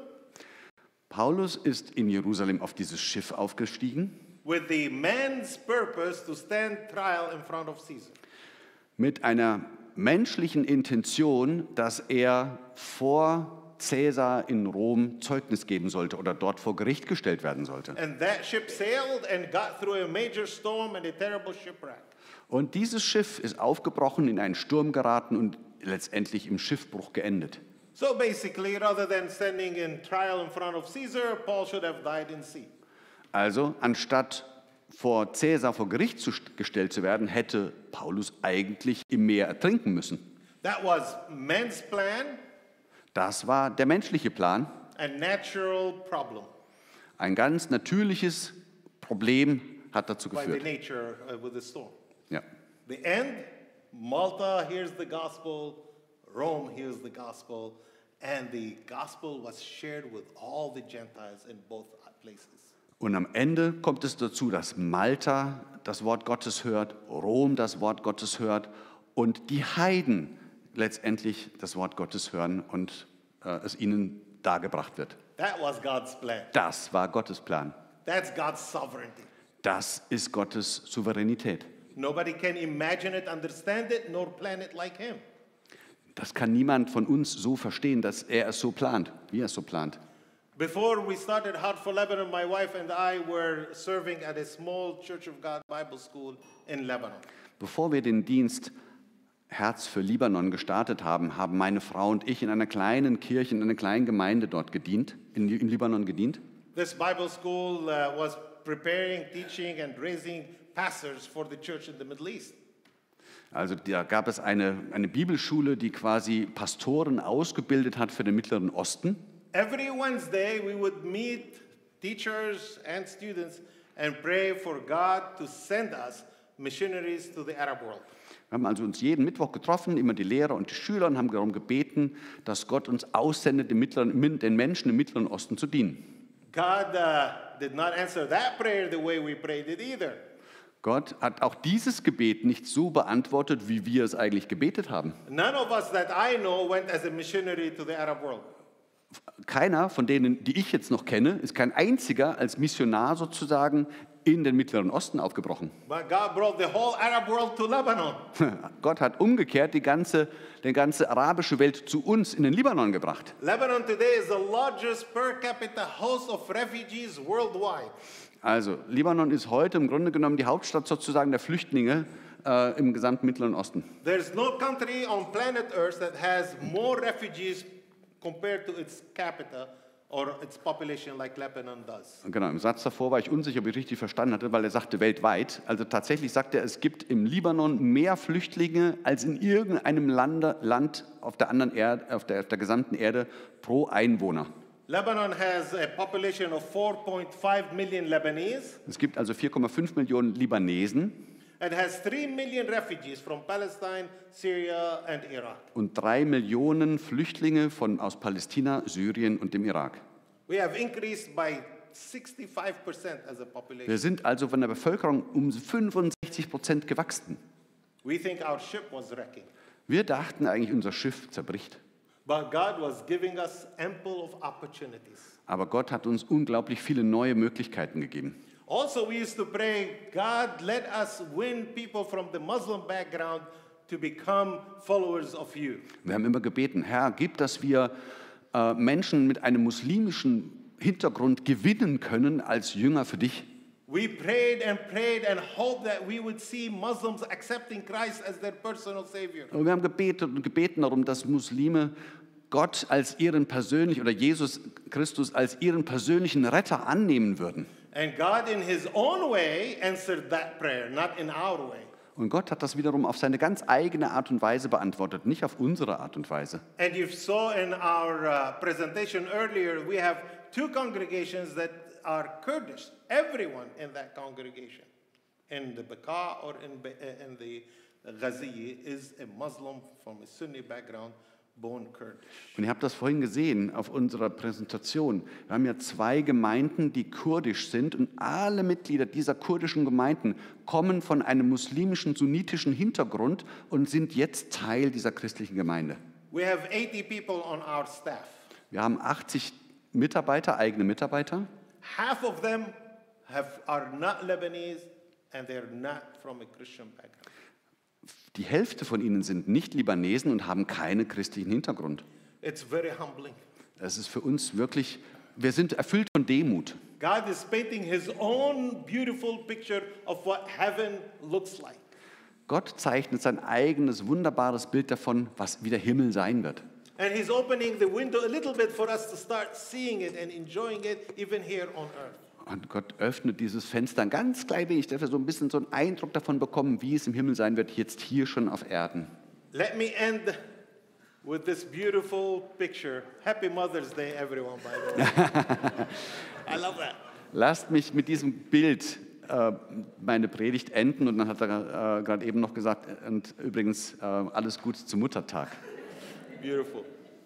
Paulus ist in Jerusalem auf dieses Schiff aufgestiegen with the man's purpose to stand trial in front of Caesar. mit einer menschlichen Intention, dass er vor Caesar in Rom Zeugnis geben sollte oder dort vor Gericht gestellt werden sollte. And that ship sailed and got through a major storm and a terrible shipwreck. Und dieses Schiff ist aufgebrochen, in einen Sturm geraten und letztendlich im Schiffbruch geendet. So basically, rather than standing in trial in front of Caesar, Paul should have died in sea. Also, anstatt vor Caesar vor Gericht gestellt zu werden, hätte Paulus eigentlich im Meer ertrinken müssen. That was man's plan, Das war der menschliche Plan, a natural problem ein ganz natürliches Problem hat dazu by the geführt. nature with the storm. Ja. The end, Malta hears the gospel, Rome hears the gospel, and the gospel was shared with all the Gentiles in both places. Und am Ende kommt es dazu, dass Malta das Wort Gottes hört, Rom das Wort Gottes hört und die Heiden letztendlich das Wort Gottes hören und es ihnen dargebracht wird. That was God's plan. Das war Gottes Plan. That's God's sovereignty. Das ist Gottes Souveränität. Nobody can imagine it, understand it, nor plan it like him. Das kann niemand von uns so verstehen, dass er es so plant, wie er es so plant. Before we started Heart for Lebanon, my wife and I were serving at a small Church of God Bible school in Lebanon. Bevor wir den Dienst Herz für Libanon gestartet haben, haben meine Frau und ich in einer kleinen Kirche, in einer kleinen Gemeinde dort gedient, in Libanon gedient. This Bible school was preparing, teaching and raising pastors for the church in the Middle East. Also da gab es eine Bibelschule, die quasi Pastoren ausgebildet hat für den Mittleren Osten. Every Wednesday we would meet teachers and students and pray for God to send us missionaries to the Arab world. Wir haben also uns jeden Mittwoch getroffen, immer die Lehrer und die Schüler, und haben darum gebeten, dass Gott uns aussendet, den Menschen im Mittleren Osten zu dienen. God did not answer that prayer the way we prayed it either. Gott hat auch dieses Gebet nicht so beantwortet, wie wir es eigentlich gebetet haben. None of us that I know went as a missionary to the Arab world. Keiner von denen, die ich jetzt noch kenne, ist kein einziger als Missionar sozusagen in den Mittleren Osten aufgebrochen. But God brought the whole Arab world to Lebanon. Gott hat umgekehrt die ganze arabische Welt zu uns in den Libanon gebracht. Lebanon today is the largest per capita host of refugees worldwide. Also Libanon ist heute im Grunde genommen die Hauptstadt sozusagen der Flüchtlinge im gesamten Mittleren Osten. There's no country on planet Earth that has more refugees compared to its capita or its population like Lebanon does. Genau, im Satz davor war ich unsicher, ob ich richtig verstanden hatte, weil er sagte weltweit. Also tatsächlich sagt er, es gibt im Libanon mehr Flüchtlinge als in irgendeinem Land auf der anderen Erde, auf der gesamten Erde pro Einwohner. Lebanon has a population of 4.5 million Lebanese. Es gibt also 4,5 Millionen Libanesen. It has 3 million refugees from Palestine, Syria and Iraq. Und 3 Millionen Flüchtlinge aus Palästina, Syrien und dem Irak. We have increased by 65% as a population. Wir sind also von der Bevölkerung um 65% gewachsen. We think our ship was wrecking. Wir dachten eigentlich, unser Schiff zerbricht. But God was giving us ample of opportunities. Aber Gott hat uns unglaublich viele neue Möglichkeiten gegeben. Also, we used to pray, God, let us win people from the Muslim background to become followers of you. Wir haben immer gebeten, Herr, gib, dass wir Menschen mit einem muslimischen Hintergrund gewinnen können als Jünger für dich. We prayed and hoped that we would see Muslims accepting Christ as their personal savior. Und wir haben gebetet und gebeten darum, dass Muslime Gott als ihren persönlichen oder Jesus Christus als ihren persönlichen Retter annehmen würden. And God in his own way answered that prayer, not in our way. Und Gott hat das wiederum auf seine ganz eigene Art und Weise beantwortet, nicht auf unsere Art und Weise. And you saw in our presentation earlier, we have two congregations that are Kurdish. Everyone in that congregation, in the Bekaa or in the Ghazi, is a Muslim from a Sunni background, born Kurdish. Und ihr habt das vorhin gesehen auf unserer Präsentation. Wir haben ja 2 Gemeinden, die kurdisch sind, und alle Mitglieder dieser kurdischen Gemeinden kommen von einem muslimischen, sunnitischen Hintergrund und sind jetzt Teil dieser christlichen Gemeinde. We have 80 people on our staff. Wir haben 80 Mitarbeiter, eigene Mitarbeiter. Half of them are not Lebanese and they're not from a Christian background. Die Hälfte von ihnen sind nicht Libanesen und haben keinen christlichen Hintergrund. It's very humbling. Das ist für uns wirklich, wir sind erfüllt von Demut. God is painting his own beautiful picture of what heaven looks like. Gott zeichnet sein eigenes wunderbares Bild davon, wie der Himmel sein wird. And he's opening the window a little bit for us to start seeing it and enjoying it even here on earth. Und Gott öffnet dieses Fenster ein ganz klein wenig, dass wir so ein bisschen so einen Eindruck davon bekommen, wie es im Himmel sein wird, jetzt hier schon auf Erden. Let me end with this beautiful picture. Happy Mother's Day, everyone, by the way. I love that. Lasst mich mit diesem Bild meine Predigt enden. Und dann hat er gerade eben noch gesagt, und übrigens alles Gute zum Muttertag. Beautiful.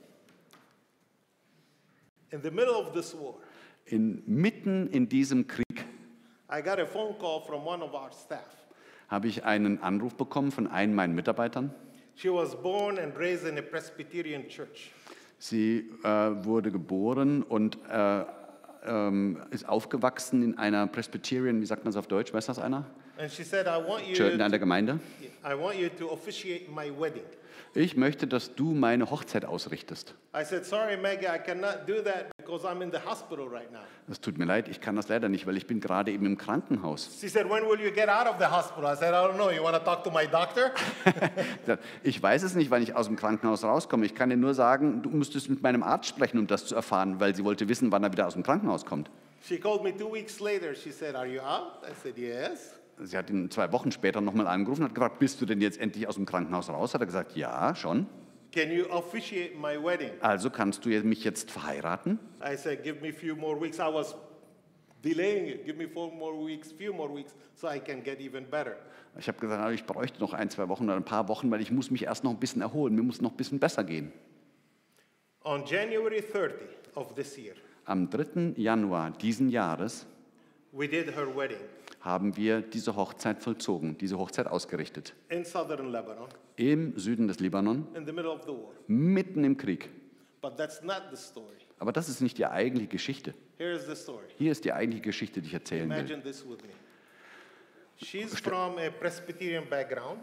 In the middle of this war, Mitten in diesem Krieg I got a phone call from one of our staff. habe ich einen Anruf bekommen von einem meiner Mitarbeitern. She was born and raised in a Presbyterian church. Sie wurde geboren und ist aufgewachsen in einer Presbyterian, wie sagt man es auf Deutsch, weiß das einer? And she said, In einer Gemeinde. I want you to officiate my wedding. Ich möchte, dass du meine Hochzeit ausrichtest. I said, sorry, Maggie, I cannot do that because I'm in the hospital right now. Es tut mir leid, ich kann das leider nicht, weil ich bin gerade eben im Krankenhaus. She said, when will you get out of the hospital? I said, I don't know. You want to talk to my doctor? Ich weiß es nicht, wann ich aus dem Krankenhaus rauskomme. Ich kann dir nur sagen, du müsstest mit meinem Arzt sprechen, um das zu erfahren, weil sie wollte wissen, wann er wieder aus dem Krankenhaus kommt. She called me 2 weeks later. She said, are you out? I said, yes. Sie hat ihn 2 Wochen später nochmal angerufen und hat gefragt, bist du denn jetzt endlich aus dem Krankenhaus raus? Hat er gesagt, ja, schon. Can you officiate my wedding? Also kannst du mich jetzt verheiraten? I said, give me a few more weeks. I was delaying it. Give me few more weeks, so I can get even better. Ich habe gesagt, ich bräuchte noch 1, 2 Wochen oder ein paar Wochen, weil ich muss mich erst noch ein bisschen erholen. Mir muss noch ein bisschen besser gehen. On January 30 of this year, Am 3. Januar diesen Jahres we did her wedding haben wir diese Hochzeit vollzogen, diese Hochzeit ausgerichtet. in southern Lebanon, Im Süden des Libanon, in the middle of the war. mitten im Krieg. But that's not the story. Aber das ist nicht die eigentliche Geschichte. Here's the story. Hier ist die eigentliche Geschichte, die ich erzählen will. Imagine this with me. She's from a Presbyterian background.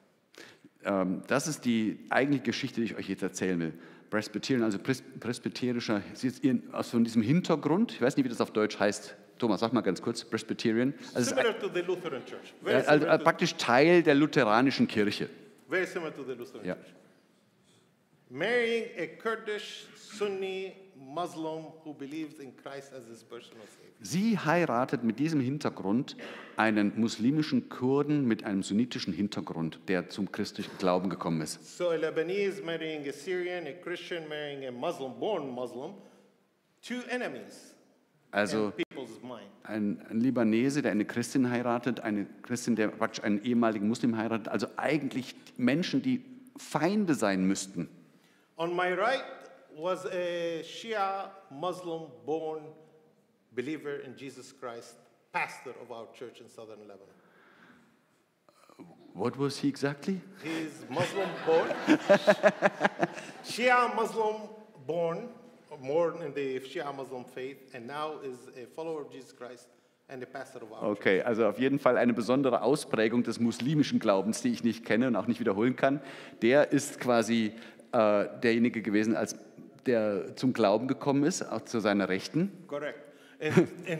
Das ist die eigentliche Geschichte, die ich euch jetzt erzählen will. Presbyterian, also presbyterischer, sie ist von diesem Hintergrund, ich weiß nicht, wie das auf Deutsch heißt. Thomas, sag mal ganz kurz, Presbyterian. Also Similar to the Lutheran Church. also praktisch Teil der lutheranischen Kirche. Very similar to the Lutheran Ja. Church. Marrying a Kurdish Sunni Muslim who believes in Christ as his personal Savior. Sie heiratet mit diesem Hintergrund einen muslimischen Kurden mit einem sunnitischen Hintergrund, der zum christlichen Glauben gekommen ist. So a Lebanese marrying a Syrian, a Christian marrying a Muslim, born Muslim, 2 enemies Also in people's mind. ein Libanese, der eine Christin heiratet, eine Christin, der praktisch einen ehemaligen Muslim heiratet, also eigentlich Menschen, die Feinde sein müssten. On my right was a Shia Muslim born believer in Jesus Christ, pastor of our church in southern Lebanon. What was he exactly? He's Muslim born, Shia Muslim born in the Shia Muslim faith, and now is a follower of Jesus Christ and a pastor of our church. Okay, also auf jeden Fall eine besondere Ausprägung des muslimischen Glaubens, die ich nicht kenne und auch nicht wiederholen kann. Der ist quasi derjenige gewesen, der zum Glauben gekommen ist, auch zu seiner Rechten. Correct. In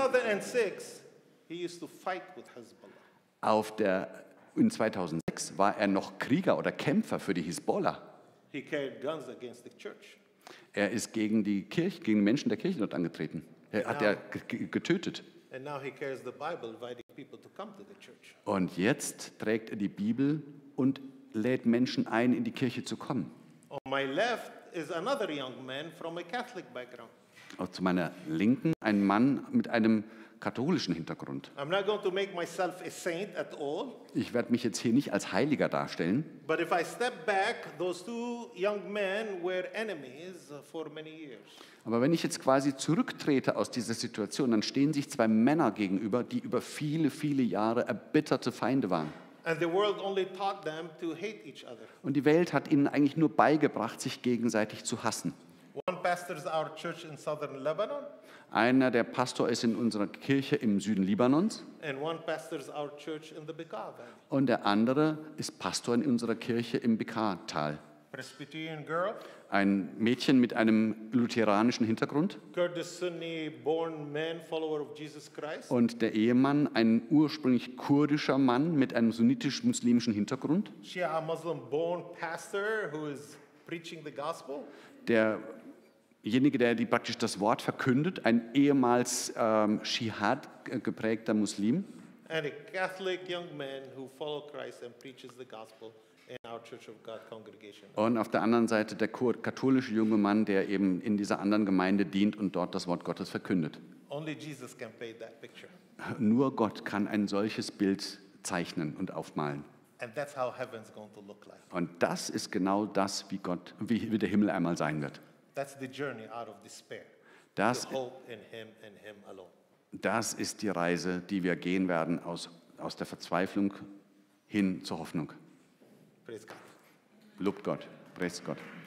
2006, he used to fight with Hezbollah. In 2006 war er noch Krieger oder Kämpfer für die Hisbollah. He carried guns against the church. Er ist gegen die Kirche, gegen Menschen der Kirche dort angetreten. Er hat er getötet. And now he carries the Bible, inviting people to come to the church. Und jetzt trägt er die Bibel und lädt Menschen ein, in die Kirche zu kommen. On my left is another young man from a Catholic background. Auch zu meiner Linken ein Mann mit einem katholischen Hintergrund. I'm not going to make myself a saint at all, Ich werde mich jetzt hier nicht als Heiliger darstellen, but if I step back, those 2 young men were enemies for many years. aber wenn ich jetzt quasi zurücktrete aus dieser Situation, dann stehen sich 2 Männer gegenüber, die über viele, viele Jahre erbitterte Feinde waren. And the world only taught them to hate each other. Und die Welt hat ihnen eigentlich nur beigebracht, sich gegenseitig zu hassen. One pastor is our church in southern Lebanon, Einer, der Pastor ist in unserer Kirche im Süden Libanons and one pastor is our church in the Bekaa Valley. und der andere ist Pastor in unserer Kirche im Bekaa-Tal. Presbyterian girl, Ein Mädchen mit einem lutheranischen Hintergrund Kurdish Sunni born man, follower of Jesus Christ. und der Ehemann, ein ursprünglich kurdischer Mann mit einem sunnitisch-muslimischen Hintergrund. Shia Muslim born pastor who is preaching the gospel. Derjenige, der praktisch das Wort verkündet, ein ehemals Schihad geprägter Muslim. And a Catholic young man who follows Christ and preaches the gospel in our Church of God congregation. Und auf der anderen Seite der katholische junge Mann, der eben in dieser anderen Gemeinde dient und dort das Wort Gottes verkündet. Only Jesus can paint that picture. Nur Gott kann ein solches Bild zeichnen und aufmalen. And that's how heaven's going to look like. Und das ist genau das, wie der Himmel einmal sein wird. That's the journey out of despair. Das, To hope in him and him alone. das ist die Reise, die wir gehen werden aus der Verzweiflung hin zur Hoffnung. Praise God. Lobt Gott, preist Gott.